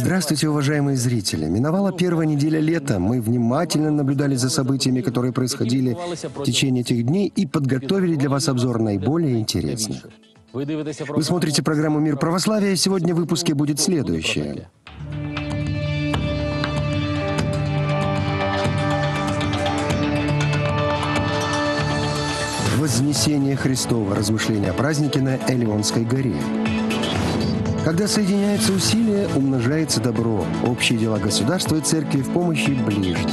Здравствуйте, уважаемые зрители! Миновала первая неделя лета. Мы внимательно наблюдали за событиями, которые происходили в течение этих дней, и подготовили для вас обзор наиболее интересных. Вы смотрите программу «Мир православия», и сегодня в выпуске будет следующее. Вознесение Христова. Размышления о празднике на Элеонской горе. Когда соединяются усилия, умножается добро. Общие дела государства и церкви в помощи ближним.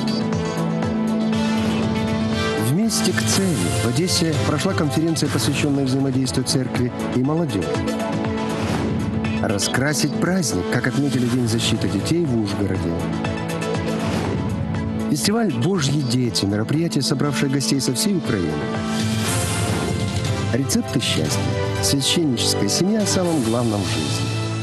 Вместе к цели в Одессе прошла конференция, посвященная взаимодействию церкви и молодежи. Раскрасить праздник, как отметили День защиты детей в Ужгороде. Фестиваль «Божьи дети» – мероприятие, собравшее гостей со всей Украины. Рецепты счастья. Священническая семья о самом главном в жизни.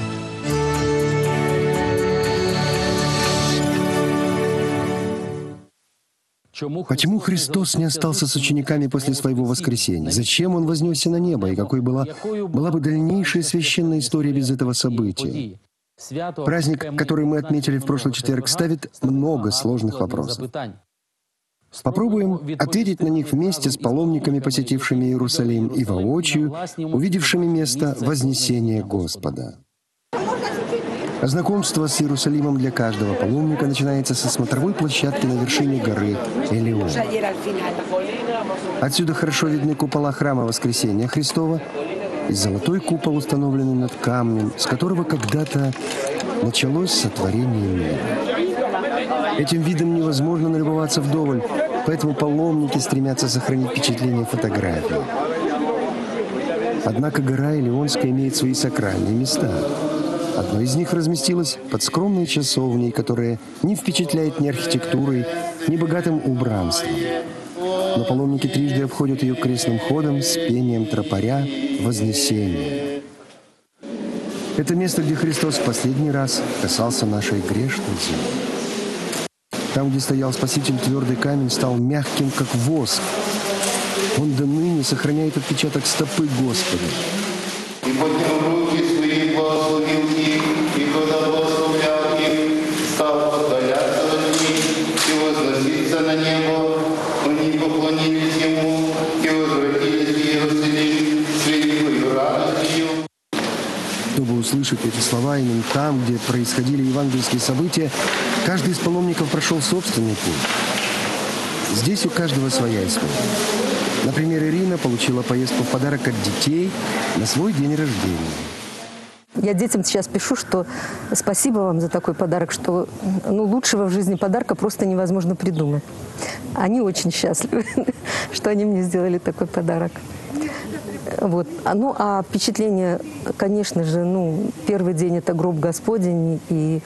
Почему Христос не остался с учениками после своего воскресения? Зачем Он вознесся на небо? И какой была бы дальнейшая священная история без этого события? Праздник, который мы отметили в прошлый четверг, ставит много сложных вопросов. Попробуем ответить на них вместе с паломниками, посетившими Иерусалим, и воочию увидевшими место Вознесения Господа. Знакомство с Иерусалимом для каждого паломника начинается со смотровой площадки на вершине горы Элеон. Отсюда хорошо видны купола храма Воскресения Христова и золотой купол, установленный над камнем, с которого когда-то началось сотворение мира. Этим видом невозможно налюбоваться вдоволь, поэтому паломники стремятся сохранить впечатление фотографии. Однако гора Элеонская имеет свои сакральные места. Одно из них разместилось под скромной часовней, которая не впечатляет ни архитектурой, ни богатым убранством. Но паломники трижды обходят ее крестным ходом с пением тропаря Вознесения. Это место, где Христос в последний раз касался нашей грешной земли. Там, где стоял Спаситель, твердый камень стал мягким, как воск. Он до ныне сохраняет отпечаток стопы Господа. И поднял руки свои, благословил их, и когда благословлял их, стал подаляться от них и возноситься на небо. Они поклонились Ему и возвратились в Иерусалим с великой радостью. Чтобы услышать эти слова именно там, где происходили евангельские события, каждый из паломников прошел собственный путь. Здесь у каждого своя история. Например, Ирина получила поездку в подарок от детей на свой день рождения. Я детям сейчас пишу, что спасибо вам за такой подарок, что лучшего в жизни подарка просто невозможно придумать. Они очень счастливы, что они мне сделали такой подарок. Вот. А впечатление, конечно же, первый день – это гроб Господень, и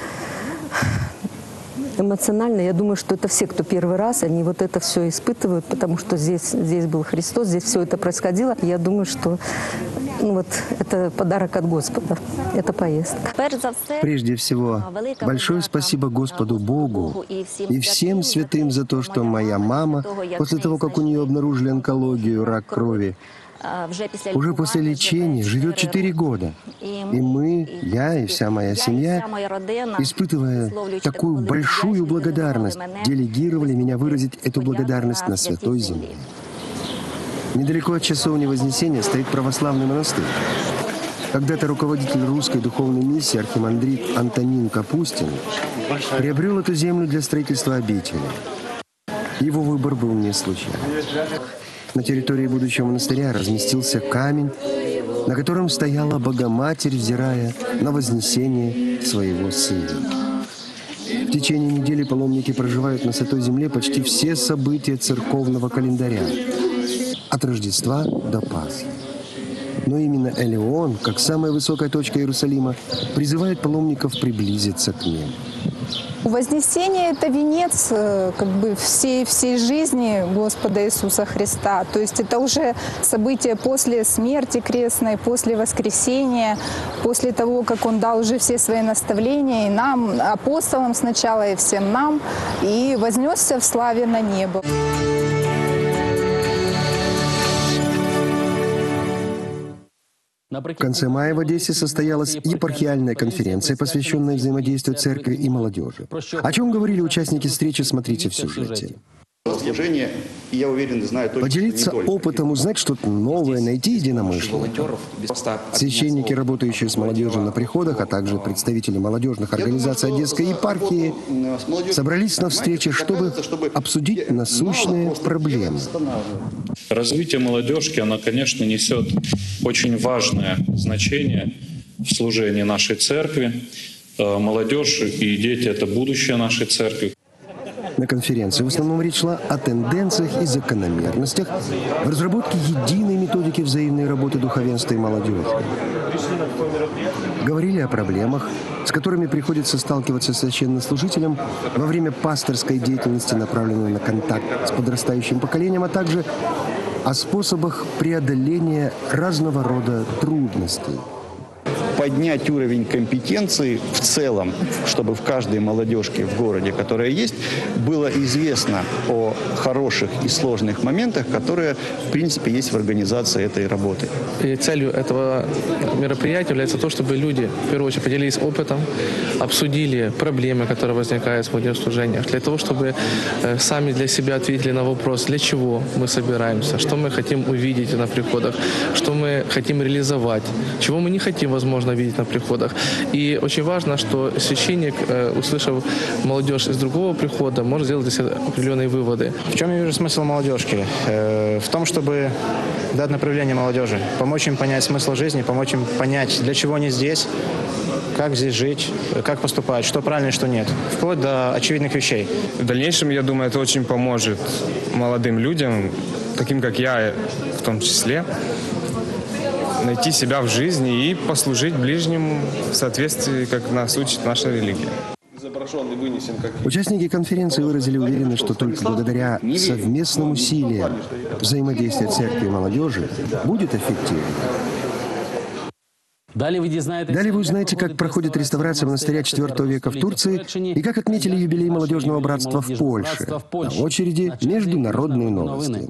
эмоционально, я думаю, что это все, кто первый раз, они вот это все испытывают, потому что здесь был Христос, здесь все это происходило. Я думаю, что это подарок от Господа, это поездка. Прежде всего, большое спасибо Господу Богу и всем святым за то, что моя мама, после того, как у нее обнаружили онкологию, рак крови, уже после лечения живет 4 года. И мы, я и вся моя семья, испытывая такую большую благодарность, делегировали меня выразить эту благодарность на Святой Земле. Недалеко от часовни Вознесения стоит православный монастырь. Когда-то руководитель русской духовной миссии архимандрит Антонин Капустин приобрел эту землю для строительства обители. Его выбор был не случайным. На территории будущего монастыря разместился камень, на котором стояла Богоматерь, взирая на вознесение своего сына. В течение недели паломники проживают на Святой Земле почти все события церковного календаря, от Рождества до Пасхи. Но именно Элеон, как самая высокая точка Иерусалима, призывает паломников приблизиться к нему. Вознесение – это венец всей жизни Господа Иисуса Христа. То есть это уже событие после смерти крестной, после воскресения, после того, как Он дал уже все свои наставления и нам, апостолам сначала, и всем нам, и вознесся в славе на небо. В конце мая в Одессе состоялась епархиальная конференция, посвященная взаимодействию церкви и молодежи. О чем говорили участники встречи, смотрите в сюжете. Служение, и я уверен, знаю точно, Поделиться что не только. опытом, узнать что-то новое, найти единомышленников. Священники, работающие с молодежью на приходах, а также представители молодежных организаций Одесской епархии, собрались на встрече, чтобы обсудить насущные проблемы. Развитие молодежки, оно, конечно, несет очень важное значение в служении нашей церкви. Молодежь и дети — это будущее нашей церкви. На конференции в основном речь шла о тенденциях и закономерностях в разработке единой методики взаимной работы духовенства и молодежи. Говорили о проблемах, с которыми приходится сталкиваться священнослужителям во время пасторской деятельности, направленной на контакт с подрастающим поколением, а также о способах преодоления разного рода трудностей. Поднять уровень компетенции в целом, чтобы в каждой молодежке в городе, которая есть, было известно о хороших и сложных моментах, которые, в принципе, есть в организации этой работы. И целью этого мероприятия является то, чтобы люди, в первую очередь, поделились опытом, обсудили проблемы, которые возникают в молодежных служениях, для того, чтобы сами для себя ответили на вопрос, для чего мы собираемся, что мы хотим увидеть на приходах, что мы хотим реализовать, чего мы не хотим, возможно, видеть на приходах. И очень важно, что священник, услышав молодежь из другого прихода, может сделать для себя определенные выводы. В чем я вижу смысл молодежки? В том, чтобы дать направление молодежи, помочь им понять смысл жизни, помочь им понять, для чего они здесь, как здесь жить, как поступать, что правильно и что нет, вплоть до очевидных вещей. В дальнейшем, я думаю, это очень поможет молодым людям, таким как я в том числе, найти себя в жизни и послужить ближнему в соответствии, как нас учит наша религия. Участники конференции выразили уверенность, что только благодаря совместным усилиям взаимодействия церкви и молодежи будет эффективно. Далее вы узнаете, как проходит реставрация монастыря IV века в Турции и как отметили юбилей молодежного братства в Польше. На очереди международные новости.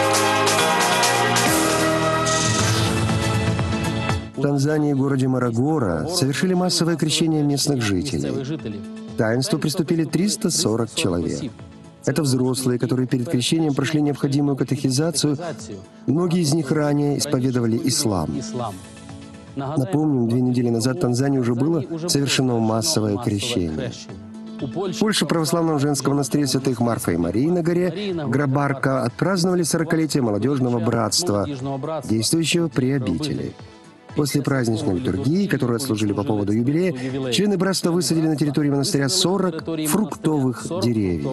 В Танзании, городе Морогоро, совершили массовое крещение местных жителей. К таинству приступили 340 человек. Это взрослые, которые перед крещением прошли необходимую катехизацию. Многие из них ранее исповедовали ислам. Напомним, 2 недели назад в Танзании уже было совершено массовое крещение. В Польше в православном женском монастыре святых Марфа и Марии на горе Грабарка отпраздновали 40-летие молодежного братства, действующего при обители. После праздничной литургии, которую отслужили по поводу юбилея, члены братства высадили на территории монастыря 40 фруктовых деревьев.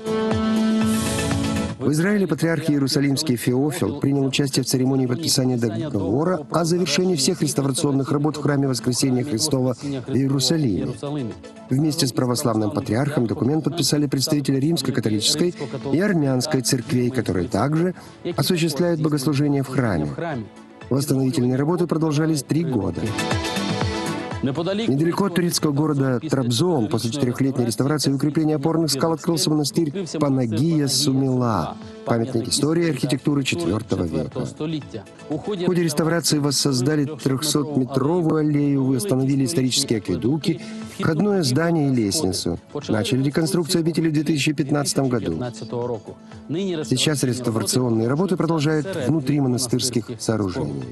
В Израиле патриарх Иерусалимский Феофил принял участие в церемонии подписания договора о завершении всех реставрационных работ в храме Воскресения Христова в Иерусалиме. Вместе с православным патриархом документ подписали представители Римской католической и армянской церквей, которые также осуществляют богослужение в храме. Восстановительные работы продолжались 3 года. Недалеко от турецкого города Трабзон после 4-летней реставрации и укрепления опорных скал открылся монастырь Панагия Сумила, памятник истории и архитектуры IV века. В ходе реставрации воссоздали 300-метровую аллею, восстановили исторические акведуки, входное здание и лестницу. Начали реконструкцию обители в 2015 году. Сейчас реставрационные работы продолжают внутри монастырских сооружений.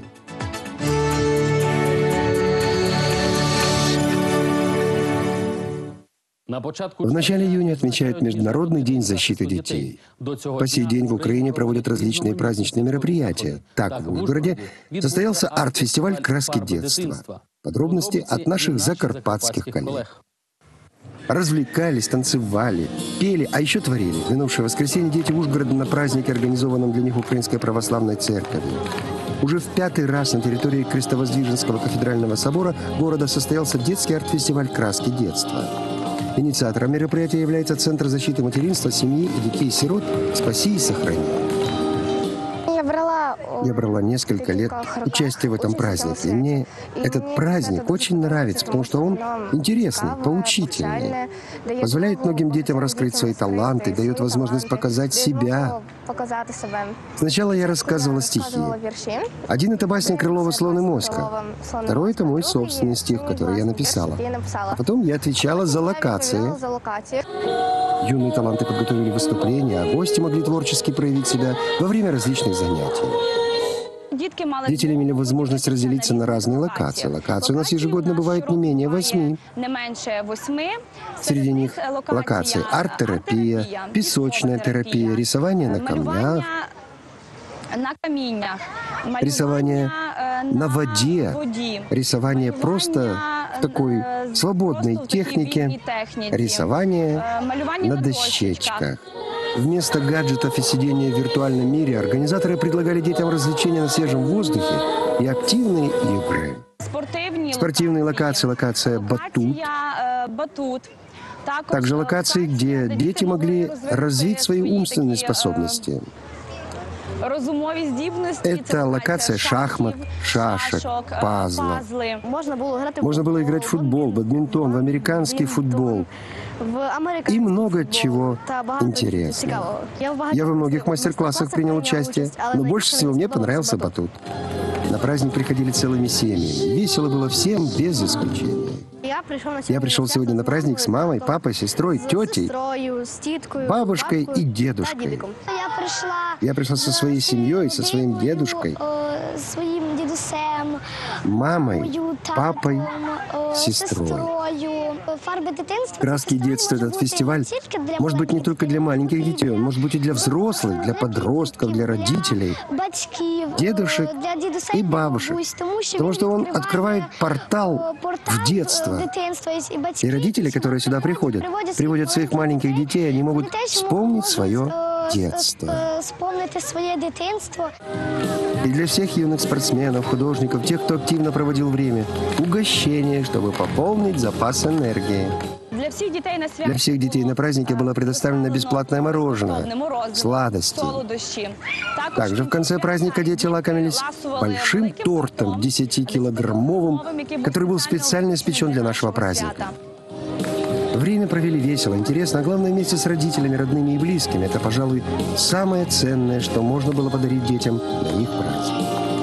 В начале июня отмечают Международный день защиты детей. По сей день в Украине проводят различные праздничные мероприятия. Так, в Ужгороде состоялся арт-фестиваль «Краски детства». Подробности от наших закарпатских коллег. Развлекались, танцевали, пели, а еще творили. В минувшее воскресенье дети Ужгорода на празднике, организованном для них Украинской Православной Церковью. Уже в 5-й раз на территории Крестовоздвиженского кафедрального собора города состоялся детский арт-фестиваль «Краски детства». Инициатором мероприятия является Центр защиты материнства, семьи и детей-сирот «Спаси и сохрани». Я брала Я брала несколько лет участия в этом празднике. И мне этот праздник очень нравится, потому что он интересный, поучительный, позволяет многим детям раскрыть свои таланты, дает возможность показать себя. Сначала я рассказывала стихи. Один — это басня Крылова «Слон и моська». Второй — это мой собственный стих, который я написала. А потом я отвечала за локации. Юные таланты подготовили выступления, а гости могли творчески проявить себя во время различных занятий. Дети имели возможность разделиться на разные локации. Локаций у нас ежегодно бывает не менее 8. Среди них локации арт-терапия, песочная терапия, рисование на камнях, рисование на воде, рисование просто в такой свободной технике, рисование на дощечках. Вместо гаджетов и сидения в виртуальном мире организаторы предлагали детям развлечения на свежем воздухе и активные игры. Спортивные локации, локация «Батут». Также локации, где дети могли развить свои умственные способности. Это локация шахмат, шашек, пазлов. Можно было играть в футбол, бадминтон, в американский футбол и много чего интересного. Я во многих мастер-классах принял участие, но больше всего мне понравился батут. На праздник приходили целыми семьями. Весело было всем без исключения. Я пришел сегодня на праздник с мамой, папой, сестрой, тетей, бабушкой и дедушкой. Я пришла со своей семьей, со своим дедушкой, мамой, папой, сестрой. Краски детства, этот фестиваль может быть не только для маленьких детей, он может быть и для взрослых, для подростков, для родителей, дедушек и бабушек. Потому что он открывает портал в детство. И родители, которые сюда приходят, приводят своих маленьких детей, они могут вспомнить свое детство. И для всех юных спортсменов, художников, тех, кто активно проводил время, угощение, чтобы пополнить запас энергии. Для всех детей на празднике было предоставлено бесплатное мороженое, сладости. Также в конце праздника дети лакомились большим тортом 10-килограммовым, который был специально испечен для нашего праздника. Время провели весело, интересно, а главное вместе с родителями, родными и близкими. Это, пожалуй, самое ценное, что можно было подарить детям на их праздник.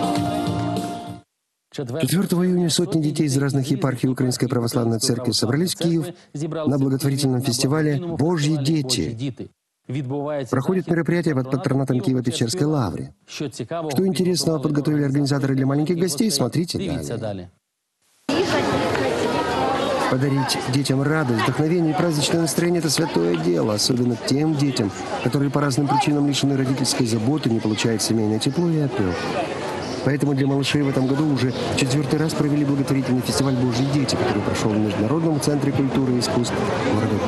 4 июня сотни детей из разных епархий Украинской Православной Церкви собрались в Киев на благотворительном фестивале «Божьи дети». Проходит мероприятие под патронатом Киево-Печерской лавры. Что интересного подготовили организаторы для маленьких гостей, смотрите далее. Подарить детям радость, вдохновение и праздничное настроение – это святое дело, особенно тем детям, которые по разным причинам лишены родительской заботы, не получают семейное тепло и опеку. Поэтому для малышей в этом году уже в 4-й раз провели благотворительный фестиваль «Божьи дети», который прошел в Международном центре культуры и искусств города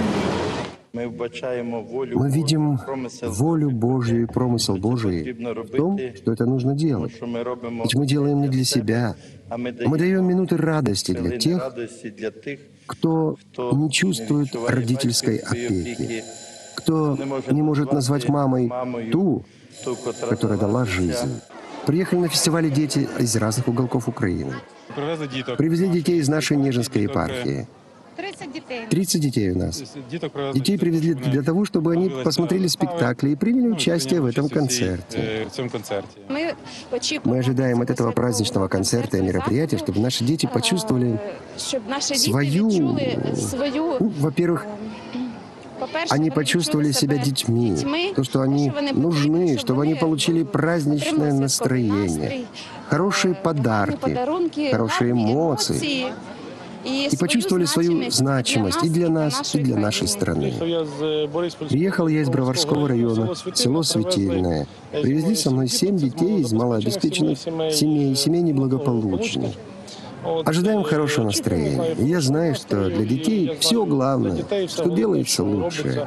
Киева. Мы видим волю Божью и промысел Божий в том, что это нужно делать. Ведь мы делаем не для себя, а мы даем минуты радости для тех, кто не чувствует родительской опеки, кто не может назвать мамой ту, которая дала жизнь. Приехали на фестивале дети из разных уголков Украины. Привезли детей из нашей Нежинской епархии. 30 детей у нас. Детей привезли для того, чтобы они посмотрели спектакли и приняли участие в этом концерте. Мы ожидаем от этого праздничного концерта и мероприятия, чтобы наши дети почувствовали свою... во-первых, они почувствовали себя детьми, то, что они нужны, чтобы они получили праздничное настроение, хорошие подарки, хорошие эмоции, и почувствовали свою значимость и для нас, и для нашей страны. Приехал я из Броварского района, село Светильное. Привезли со мной 7 детей из малообеспеченных семей, семей неблагополучных. Ожидаем хорошего настроения. И я знаю, что для детей все главное, что делается лучше.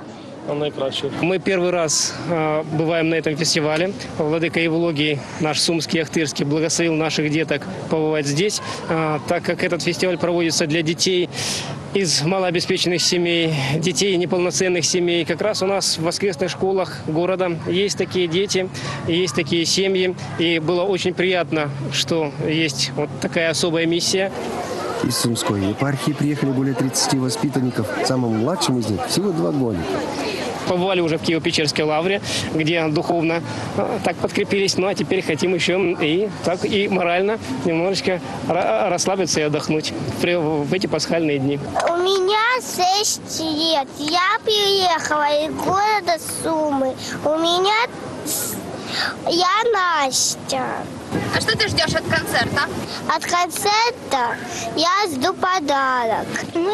найкраще. Мы первый раз бываем на этом фестивале. Владыка Евлогий, наш сумский, ахтырский, благословил наших деток побывать здесь, так как этот фестиваль проводится для детей из малообеспеченных семей, детей неполноценных семей. Как раз у нас в воскресных школах города есть такие дети, есть такие семьи. И было очень приятно, что есть вот такая особая миссия. Из Сумской епархии приехали более 30 воспитанников. Самым младшим из них всего 2 года. Побывали уже в Киево-Печерской лавре, где духовно так подкрепились. Ну а теперь хотим еще и так и морально немножечко расслабиться и отдохнуть в эти пасхальные дни. У меня 6 лет. Я приехала из города Сумы. Я Настя. А что ты ждешь от концерта? От концерта я жду подарок.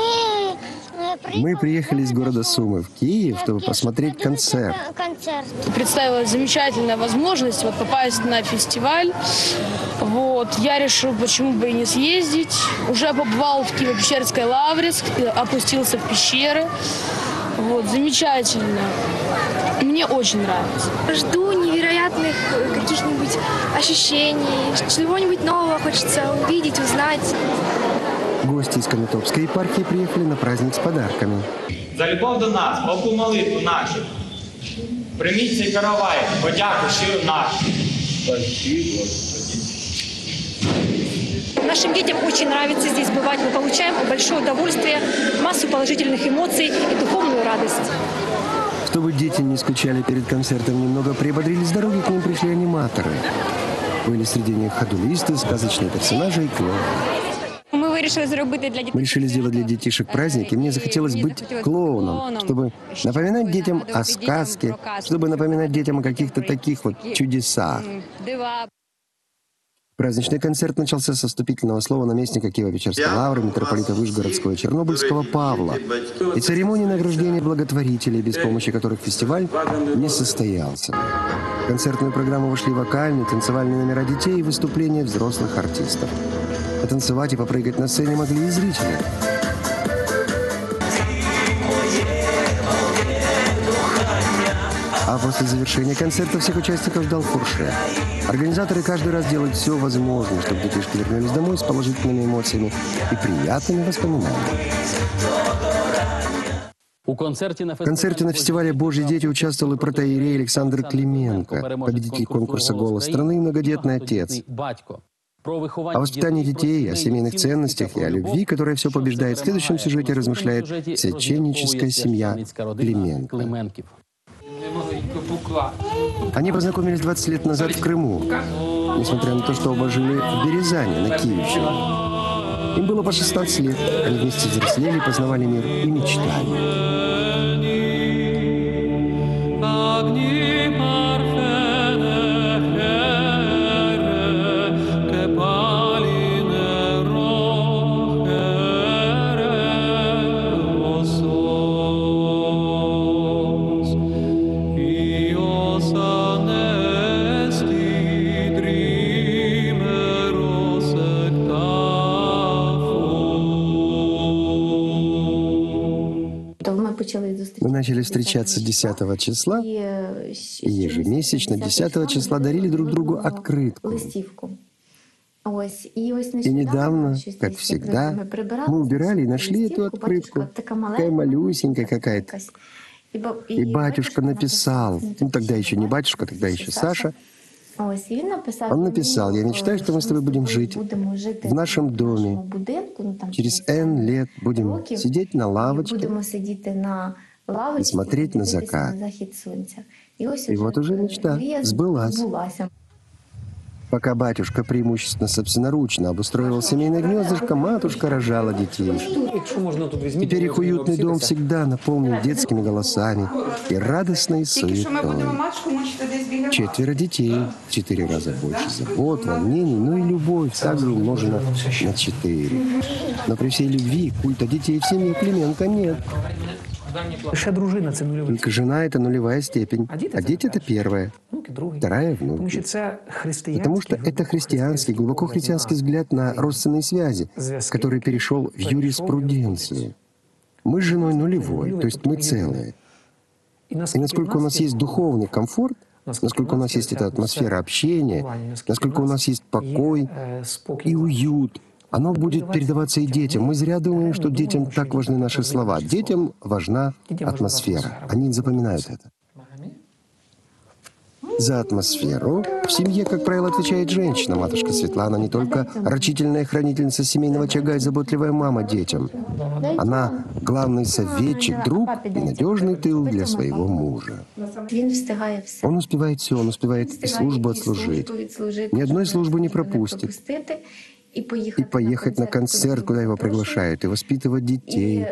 Мы приехали из города Сумы в Киев, чтобы посмотреть концерт. Представилась замечательная возможность попасть на фестиваль. Я решил, почему бы и не съездить. Уже побывал в Киево-Печерской лавре, опустился в пещеры. Замечательно. Мне очень нравится. Жду невероятных каких-нибудь ощущений, чего-нибудь нового хочется увидеть, узнать. Гости из Конотопской епархии приехали на праздник с подарками. За любов до нас, Богу молитву нашу. Прийміть цей каравай, подяку щиру нашу. Нашим детям очень нравится здесь бывать. Мы получаем большое удовольствие, массу положительных эмоций и духовную радость. Чтобы дети не скучали перед концертом, немного приободрили с дороги, к ним пришли аниматоры. Были среди них ходулисты, сказочные персонажи и клоуны. Мы решили сделать для детишек праздник, и мне захотелось быть клоуном, чтобы напоминать детям о сказке, чтобы напоминать детям о каких-то таких чудесах. Праздничный концерт начался со вступительного слова наместника Киево-Печерской лавры, митрополита Вышгородского и Чернобыльского Павла и церемонии награждения благотворителей, без помощи которых фестиваль не состоялся. В концертную программу вошли вокальные, танцевальные номера детей и выступления взрослых артистов. Потанцевать и попрыгать на сцене могли и зрители. А после завершения концерта всех участников ждал фуршет. Организаторы каждый раз делают все возможное, чтобы детишки вернулись домой с положительными эмоциями и приятными воспоминаниями. В концерте на фестивале «Божьи дети» участвовал и протоиерей Александр Клименко, победитель конкурса «Голос страны» и многодетный отец. О воспитании детей, о семейных ценностях и о любви, которая все побеждает, в следующем сюжете размышляет священническая семья Клименко. Они познакомились 20 лет назад в Крыму, несмотря на то, что оба жили в Березане, на Киевщине. Им было по 16 лет, они вместе взрослели, познавали мир и мечтали. Мы начали встречаться 10 числа, и ежемесячно 10 числа дарили друг другу открытку. И недавно, как всегда, мы убирали и нашли эту открытку. Такая малюсенькая какая-то. И батюшка написал, тогда еще не батюшка, тогда еще Саша, он написал: «Я мечтаю, что мы с тобой будем жить в нашем доме. Через N лет будем сидеть на лавочке и смотреть на закат». И вот уже мечта сбылась. Пока батюшка преимущественно собственноручно обустроивал семейное гнездышко, матушка рожала детей. Теперь их уютный дом всегда наполнен детскими голосами и радостной суетой. 4 детей, 4 раза больше забот, волнений, но и любовь также умножена на 4. Но при всей любви культа детей в семье Клименко нет. Только жена — это нулевая степень, а дети — это первая, вторая — внуки. Потому что это христианский, глубоко христианский взгляд на родственные связи, который перешел в юриспруденцию. Мы с женой нулевой, то есть мы целые. И насколько у нас есть духовный комфорт, насколько у нас есть эта атмосфера общения, насколько у нас есть покой и уют, оно будет передаваться и детям. Мы зря думаем, что детям так важны наши слова. Детям важна атмосфера. Они запоминают это. За атмосферу в семье, как правило, отвечает женщина. Матушка Светлана не только рачительная хранительница семейного очага и заботливая мама детям. Она главный советчик, друг и надежный тыл для своего мужа. Он успевает все, он успевает и службу отслужить. Ни одной службы не пропустит. И поехать на концерт, куда его приглашают, и воспитывать детей.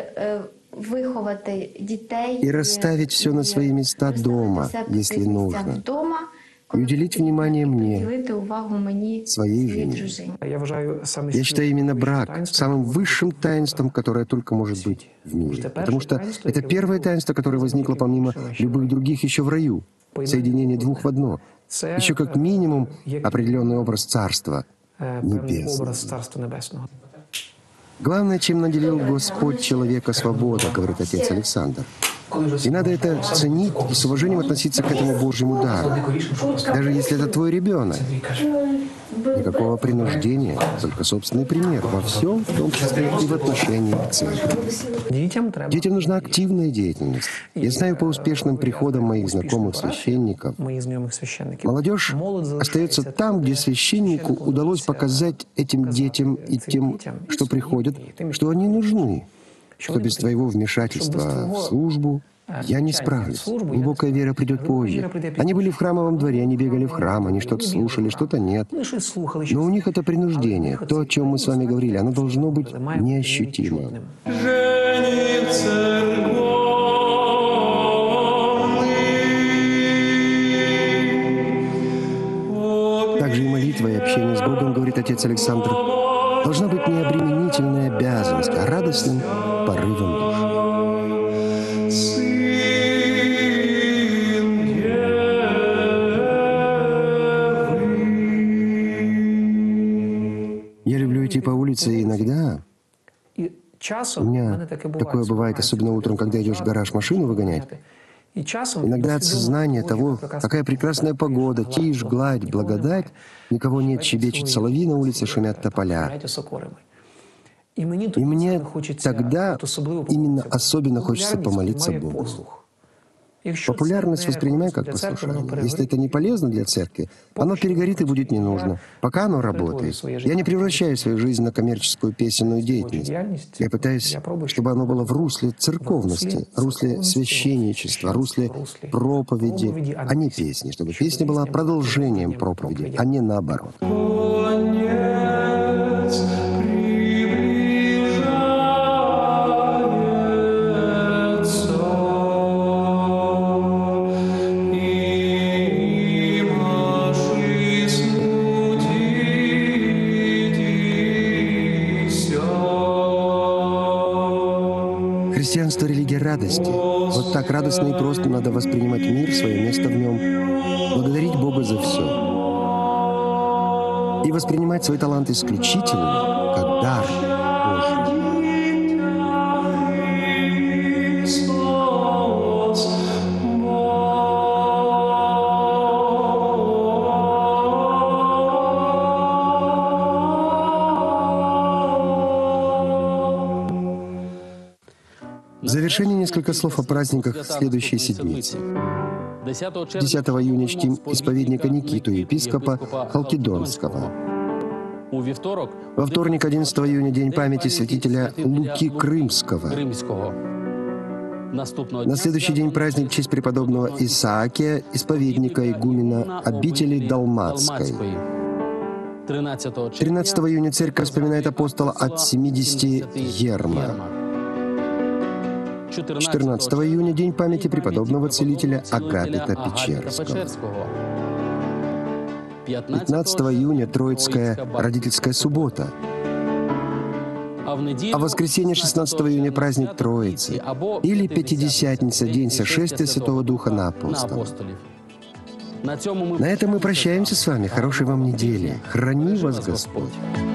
И расставить все на свои места дома, если нужно. И уделить внимание мне, своей жене. Я считаю именно брак самым высшим таинством, которое только может быть в мире. Потому что это первое таинство, которое возникло помимо любых других еще в раю. Соединение двух в одно. Еще как минимум определенный образ Царства Небесного. Главное, чем наделил Господь человека свобода, говорит отец Александр. И надо это ценить и с уважением относиться к этому Божьему дару. Даже если это твой ребенок. Никакого принуждения, только собственный пример. Во всем, в том числе и в отношении к церкви. Детям нужна активная деятельность. Я знаю по успешным приходам моих знакомых священников, молодежь остается там, где священнику удалось показать этим детям и тем, что приходят, что они нужны, что без твоего вмешательства в службу я не справлюсь. Глубокая вера придет позже. Они были в храмовом дворе, они бегали в храм, они что-то слушали, что-то нет. Но у них это принуждение. То, о чем мы с вами говорили, оно должно быть неощутимо. Также и молитва, и общение с Богом, говорит отец Александр, должна быть не обременительной обязанностью, а радостным порывом души. Я люблю идти по улице, и иногда у меня такое бывает, особенно утром, когда идешь в гараж машину выгонять. Иногда от сознания того, какая прекрасная погода, тишь, гладь, благодать, никого нет, щебечет соловьи на улице, шумят тополя. И мне тогда именно особенно хочется помолиться Богу. Популярность воспринимай как послушание. Если это не полезно для церкви, оно перегорит и будет не нужно. Пока оно работает, я не превращаю свою жизнь на коммерческую песенную деятельность. Я пытаюсь, чтобы оно было в русле церковности, русле священничества, русле проповеди, а не песни. Чтобы песня была продолжением проповеди, а не наоборот. Христианство — религия радости. Вот так радостно и просто надо воспринимать мир, свое место в нем, благодарить Бога за все. И воспринимать свой талант исключительно, как дар Божий. В завершение несколько слов о праздниках следующей седмицы. 10 июня чтим исповедника Никиту, епископа Халкидонского. Во вторник, 11 июня, день памяти святителя Луки Крымского. На следующий день праздник в честь преподобного Исаакия, исповедника игумена обители Далматской. 13 июня церковь вспоминает апостола от 70 Ерма. 14 июня — день памяти преподобного целителя Агапита Печерского. 15 июня — Троицкая родительская суббота. А в воскресенье 16 июня — праздник Троицы, или Пятидесятница, день сошествия Святого Духа на апостолов. На этом мы прощаемся с вами. Хорошей вам недели. Храни вас Господь.